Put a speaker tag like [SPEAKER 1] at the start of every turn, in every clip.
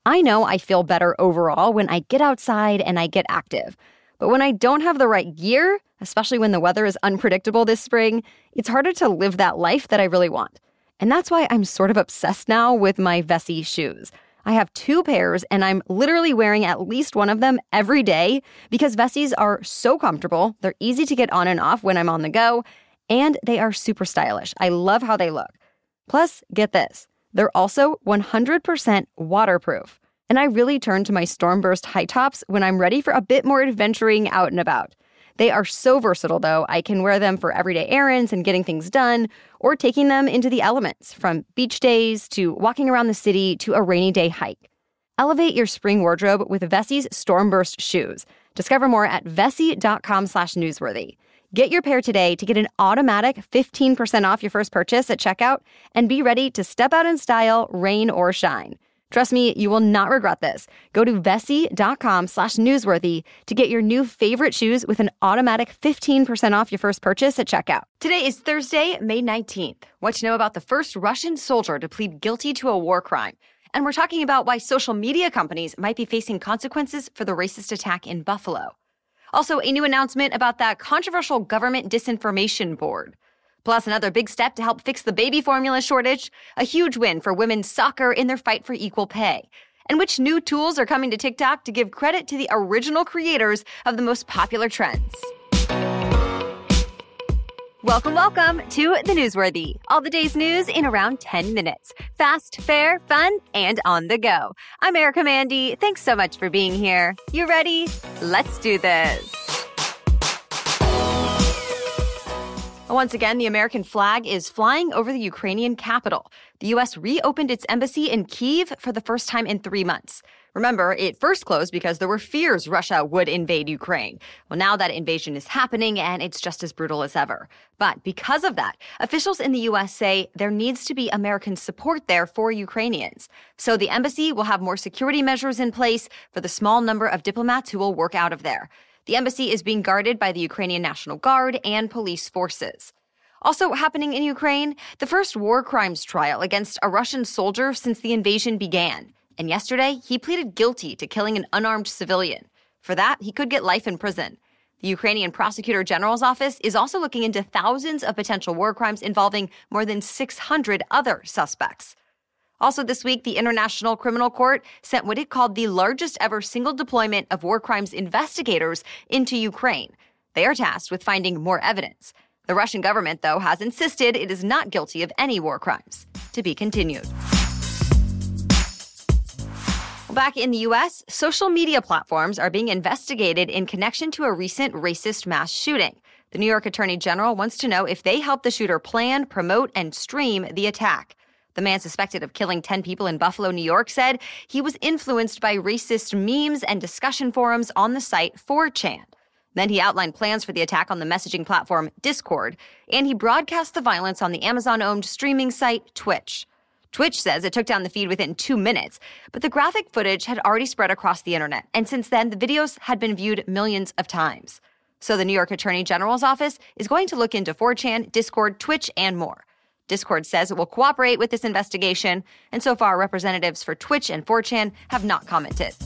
[SPEAKER 1] I know I feel better overall when I get outside and I get active. But when I don't have the right gear, especially when the weather is unpredictable this spring, it's harder to live that life that I really want. And that's why I'm sort of obsessed now with my Vessi shoes. I have 2 pairs, and I'm literally wearing at least one of them every day because Vessis are so comfortable, they're easy to get on and off when I'm on the go, and they are super stylish. I love how they look. Plus, get this, they're also 100% waterproof. And I really turn to my Stormburst high tops when I'm ready for a bit more adventuring out and about. They are so versatile, though. I can wear them for everyday errands and getting things done, or taking them into the elements, from beach days to walking around the city to a rainy day hike. Elevate your spring wardrobe with Vessi's Stormburst shoes. Discover more at vessi.com/newsworthy. Get your pair today to get an automatic 15% off your first purchase at checkout and be ready to step out in style, rain or shine. Trust me, you will not regret this. Go to vessi.com/newsworthy to get your new favorite shoes with an automatic 15% off your first purchase at checkout. Today is Thursday, May 19th. What to know about the first Russian soldier to plead guilty to a war crime. And we're talking about why social media companies might be facing consequences for the racist attack in Buffalo. Also, a new announcement about that controversial government disinformation board. Plus, another big step to help fix the baby formula shortage, a huge win for women's soccer in their fight for equal pay, and which new tools are coming to TikTok to give credit to the original creators of the most popular trends. Welcome to The Newsworthy. All the day's news in around 10 minutes. Fast, fair, fun, and on the go. I'm Erica Mandy. Thanks so much for being here. You ready? Let's do this. Once again, the American flag is flying over the Ukrainian capital. The U.S. reopened its embassy in Kyiv for the first time in 3 months. Remember, it first closed because there were fears Russia would invade Ukraine. Well, now that invasion is happening, and it's just as brutal as ever. But because of that, officials in the U.S. say there needs to be American support there for Ukrainians. So the embassy will have more security measures in place for the small number of diplomats who will work out of there. The embassy is being guarded by the Ukrainian National Guard and police forces. Also happening in Ukraine, the first war crimes trial against a Russian soldier since the invasion began. And yesterday, he pleaded guilty to killing an unarmed civilian. For that, he could get life in prison. The Ukrainian Prosecutor General's office is also looking into thousands of potential war crimes involving more than 600 other suspects. Also this week, the International Criminal Court sent what it called the largest ever single deployment of war crimes investigators into Ukraine. They are tasked with finding more evidence. The Russian government, though, has insisted it is not guilty of any war crimes. To be continued. Back in the U.S., social media platforms are being investigated in connection to a recent racist mass shooting. The New York Attorney General wants to know if they helped the shooter plan, promote, and stream the attack. The man suspected of killing 10 people in Buffalo, New York, said he was influenced by racist memes and discussion forums on the site 4chan. Then he outlined plans for the attack on the messaging platform Discord, and he broadcast the violence on the Amazon-owned streaming site Twitch. Twitch says it took down the feed within 2 minutes, but the graphic footage had already spread across the internet, and since then, the videos had been viewed millions of times. So the New York Attorney General's office is going to look into 4chan, Discord, Twitch, and more. Discord says it will cooperate with this investigation, and so far representatives for Twitch and 4chan have not commented.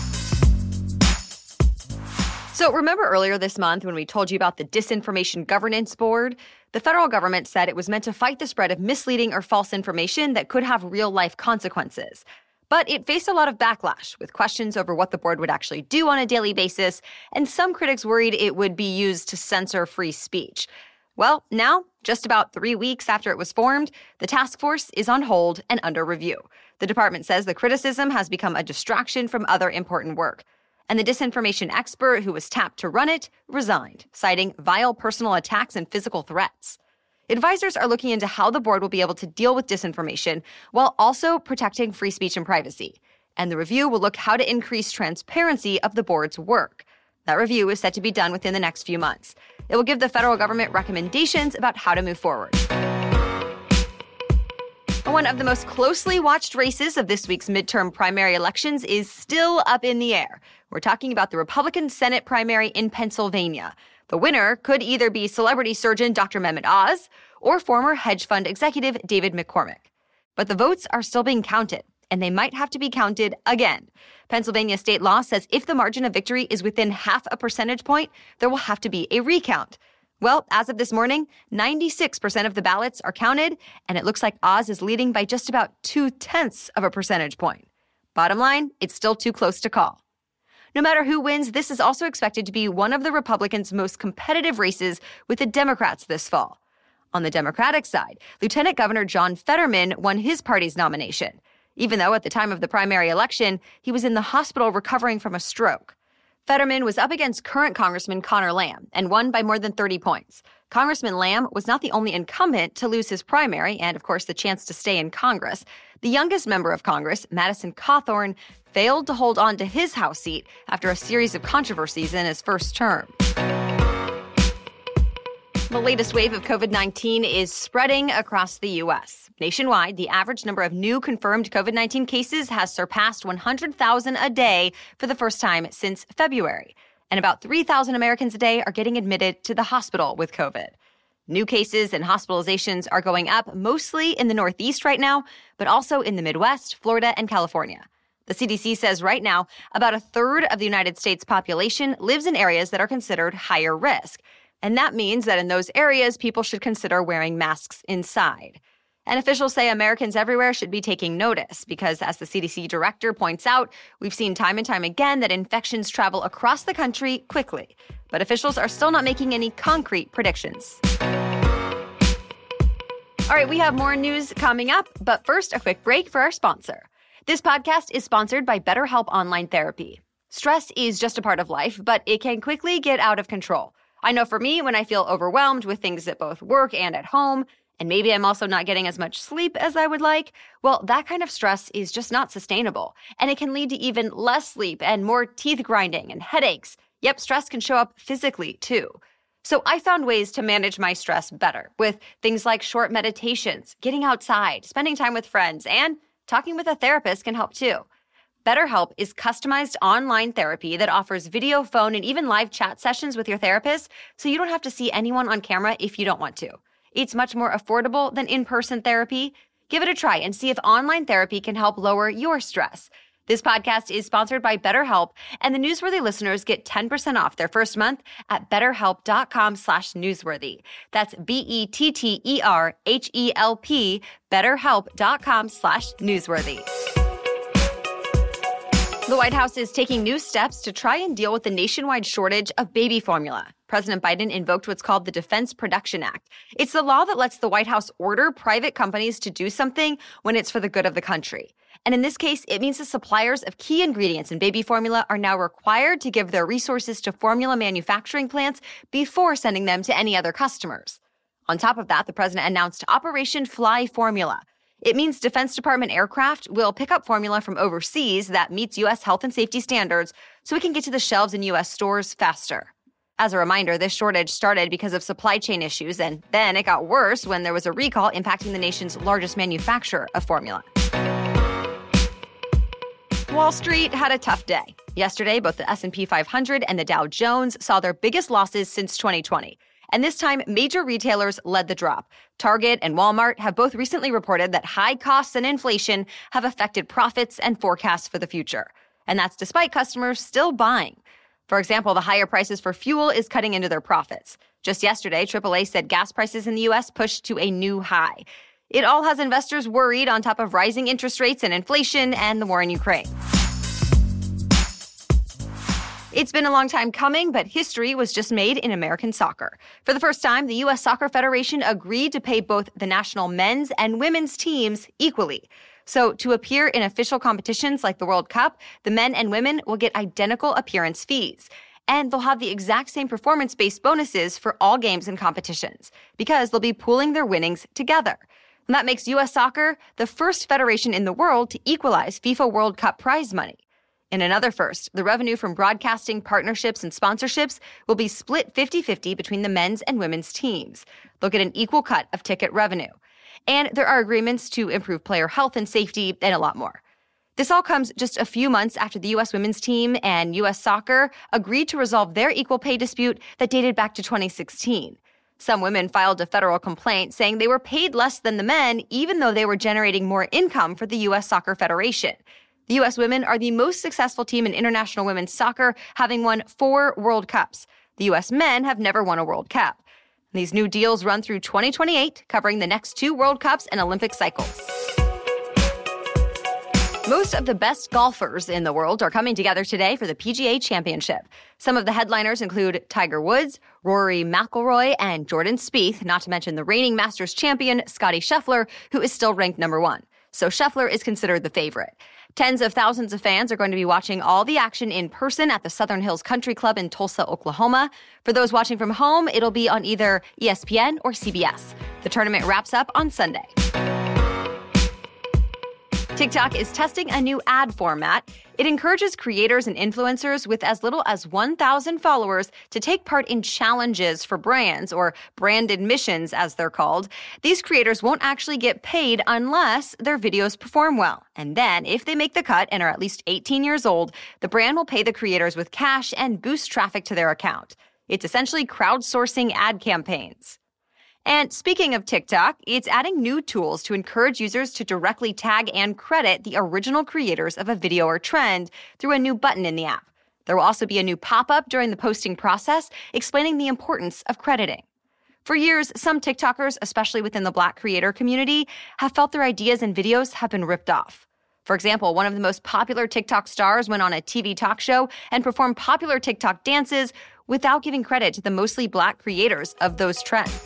[SPEAKER 1] So remember earlier this month when we told you about the Disinformation Governance Board? The federal government said it was meant to fight the spread of misleading or false information that could have real-life consequences. But it faced a lot of backlash, with questions over what the board would actually do on a daily basis, and some critics worried it would be used to censor free speech. Well, now, just about 3 weeks after it was formed, the task force is on hold and under review. The department says the criticism has become a distraction from other important work. And the disinformation expert who was tapped to run it resigned, citing vile personal attacks and physical threats. Advisors are looking into how the board will be able to deal with disinformation while also protecting free speech and privacy. And the review will look how to increase transparency of the board's work. That review is set to be done within the next few months. It will give the federal government recommendations about how to move forward. One of the most closely watched races of this week's midterm primary elections is still up in the air. We're talking about the Republican Senate primary in Pennsylvania. The winner could either be celebrity surgeon Dr. Mehmet Oz or former hedge fund executive David McCormick. But the votes are still being counted. and they might have to be counted again. Pennsylvania state law says if the margin of victory is within half a percentage point, there will have to be a recount. Well, as of this morning, 96% of the ballots are counted, and it looks like Oz is leading by just about 0.2 of a percentage point. Bottom line, it's still too close to call. No matter who wins, this is also expected to be one of the Republicans' most competitive races with the Democrats this fall. On the Democratic side, Lieutenant Governor John Fetterman won his party's nomination, even though at the time of the primary election, he was in the hospital recovering from a stroke. Fetterman was up against current Congressman Conor Lamb and won by more than 30 points. Congressman Lamb was not the only incumbent to lose his primary and, of course, the chance to stay in Congress. The youngest member of Congress, Madison Cawthorn, failed to hold on to his House seat after a series of controversies in his first term. The latest wave of COVID-19 is spreading across the U.S. Nationwide, the average number of new confirmed COVID-19 cases has surpassed 100,000 a day for the first time since February. And about 3,000 Americans a day are getting admitted to the hospital with COVID. New cases and hospitalizations are going up mostly in the Northeast right now, but also in the Midwest, Florida, and California. The CDC says right now, about a third of the United States population lives in areas that are considered higher risk. And that means that in those areas, people should consider wearing masks inside. And officials say Americans everywhere should be taking notice because, as the CDC director points out, we've seen time and time again that infections travel across the country quickly. But officials are still not making any concrete predictions. All right, we have more news coming up, but first, a quick break for our sponsor. This podcast is sponsored by BetterHelp Online Therapy. Stress is just a part of life, but it can quickly get out of control. I know for me, when I feel overwhelmed with things at both work and at home, and maybe I'm also not getting as much sleep as I would like, well, that kind of stress is just not sustainable. And it can lead to even less sleep and more teeth grinding and headaches. Yep, stress can show up physically too. So I found ways to manage my stress better with things like short meditations, getting outside, spending time with friends, and talking with a therapist can help too. BetterHelp is customized online therapy that offers video, phone, and even live chat sessions with your therapist, so you don't have to see anyone on camera if you don't want to. It's much more affordable than in-person therapy. Give it a try and see if online therapy can help lower your stress. This podcast is sponsored by BetterHelp, and the Newsworthy listeners get 10% off their first month at betterhelp.com/newsworthy. That's BetterHelp, betterhelp.com/newsworthy. The White House is taking new steps to try and deal with the nationwide shortage of baby formula. President Biden invoked what's called the Defense Production Act. It's the law that lets the White House order private companies to do something when it's for the good of the country. And in this case, it means the suppliers of key ingredients in baby formula are now required to give their resources to formula manufacturing plants before sending them to any other customers. On top of that, the president announced Operation Fly Formula. It means Defense Department aircraft will pick up formula from overseas that meets U.S. health and safety standards so it can get to the shelves in U.S. stores faster. As a reminder, this shortage started because of supply chain issues, and then it got worse when there was a recall impacting the nation's largest manufacturer of formula. Wall Street had a tough day. Yesterday, both the S&P 500 and the Dow Jones saw their biggest losses since 2020. And this time, major retailers led the drop. Target and Walmart have both recently reported that high costs and inflation have affected profits and forecasts for the future. And that's despite customers still buying. For example, the higher prices for fuel is cutting into their profits. Just yesterday, AAA said gas prices in the U.S. pushed to a new high. It all has investors worried on top of rising interest rates and inflation and the war in Ukraine. It's been a long time coming, but history was just made in American soccer. For the first time, the U.S. Soccer Federation agreed to pay both the national men's and women's teams equally. So to appear in official competitions like the World Cup, the men and women will get identical appearance fees. And they'll have the exact same performance-based bonuses for all games and competitions because they'll be pooling their winnings together. And that makes U.S. Soccer the first federation in the world to equalize FIFA World Cup prize money. In another first, the revenue from broadcasting, partnerships, and sponsorships will be split 50-50 between the men's and women's teams. They'll get an equal cut of ticket revenue. And there are agreements to improve player health and safety and a lot more. This all comes just a few months after the U.S. women's team and U.S. Soccer agreed to resolve their equal pay dispute that dated back to 2016. Some women filed a federal complaint saying they were paid less than the men, even though they were generating more income for the U.S. Soccer Federation. The U.S. women are the most successful team in international women's soccer, having won 4 World Cups. The U.S. men have never won a World Cup. These new deals run through 2028, covering the next 2 World Cups and Olympic cycles. Most of the best golfers in the world are coming together today for the PGA Championship. Some of the headliners include Tiger Woods, Rory McIlroy, and Jordan Spieth, not to mention the reigning Masters champion, Scottie Scheffler, who is still ranked number 1. So Scheffler is considered the favorite. Tens of thousands of fans are going to be watching all the action in person at the Southern Hills Country Club in Tulsa, Oklahoma. For those watching from home, it'll be on either ESPN or CBS. The tournament wraps up on Sunday. TikTok is testing a new ad format. It encourages creators and influencers with as little as 1,000 followers to take part in challenges for brands, or branded missions as they're called. These creators won't actually get paid unless their videos perform well. And then, if they make the cut and are at least 18 years old, the brand will pay the creators with cash and boost traffic to their account. It's essentially crowdsourcing ad campaigns. And speaking of TikTok, it's adding new tools to encourage users to directly tag and credit the original creators of a video or trend through a new button in the app. There will also be a new pop-up during the posting process explaining the importance of crediting. For years, some TikTokers, especially within the Black creator community, have felt their ideas and videos have been ripped off. For example, one of the most popular TikTok stars went on a TV talk show and performed popular TikTok dances without giving credit to the mostly Black creators of those trends.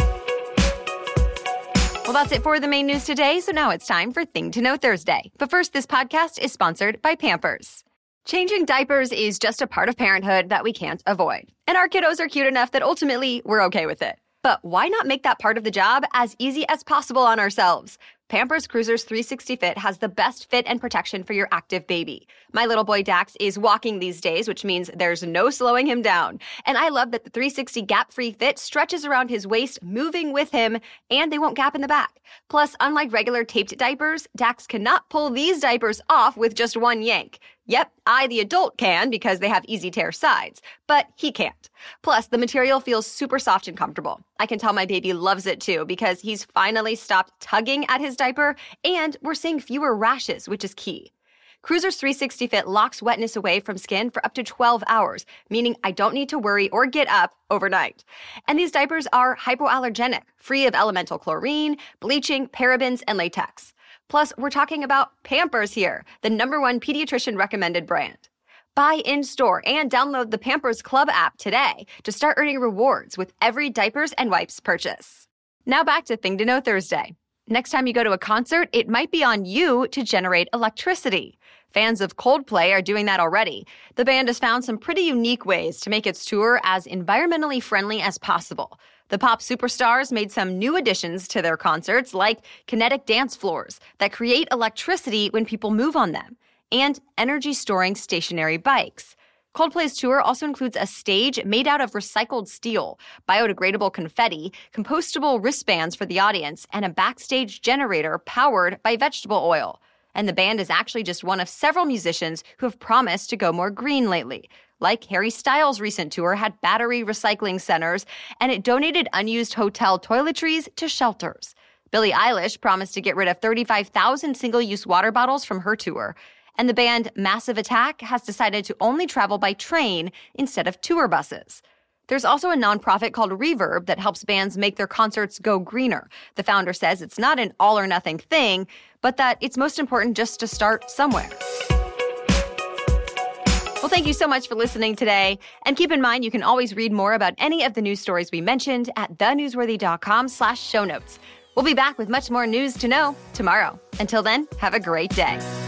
[SPEAKER 1] Well, that's it for the main news today, so now it's time for Thing to Know Thursday. But first, this podcast is sponsored by Pampers. Changing diapers is just a part of parenthood that we can't avoid. And our kiddos are cute enough that ultimately we're okay with it. But why not make that part of the job as easy as possible on ourselves? Pampers Cruisers 360 Fit has the best fit and protection for your active baby. My little boy Dax is walking these days, which means there's no slowing him down. And I love that the 360 gap-free fit stretches around his waist, moving with him, and they won't gap in the back. Plus, unlike regular taped diapers, Dax cannot pull these diapers off with just one yank. Yep, I, the adult, can because they have easy tear sides, but he can't. Plus, the material feels super soft and comfortable. I can tell my baby loves it too because he's finally stopped tugging at his diaper, and we're seeing fewer rashes, which is key. Cruisers 360 Fit locks wetness away from skin for up to 12 hours, meaning I don't need to worry or get up overnight. And these diapers are hypoallergenic, free of elemental chlorine, bleaching, parabens, and latex. Plus, we're talking about Pampers here, the #1 pediatrician recommended brand. Buy in-store and download the Pampers Club app today to start earning rewards with every diapers and wipes purchase. Now back to Thing to Know Thursday. Next time you go to a concert, it might be on you to generate electricity. Fans of Coldplay are doing that already. The band has found some pretty unique ways to make its tour as environmentally friendly as possible. The pop superstars made some new additions to their concerts, like kinetic dance floors that create electricity when people move on them, and energy-storing stationary bikes. Coldplay's tour also includes a stage made out of recycled steel, biodegradable confetti, compostable wristbands for the audience, and a backstage generator powered by vegetable oil. And the band is actually just one of several musicians who have promised to go more green lately. Like Harry Styles' recent tour had battery recycling centers, and it donated unused hotel toiletries to shelters. Billie Eilish promised to get rid of 35,000 single-use water bottles from her tour. And the band Massive Attack has decided to only travel by train instead of tour buses. There's also a nonprofit called Reverb that helps bands make their concerts go greener. The founder says it's not an all-or-nothing thing, but that it's most important just to start somewhere. Well, thank you so much for listening today. And keep in mind, you can always read more about any of the news stories we mentioned at thenewsworthy.com/show notes. We'll be back with much more news to know tomorrow. Until then, have a great day.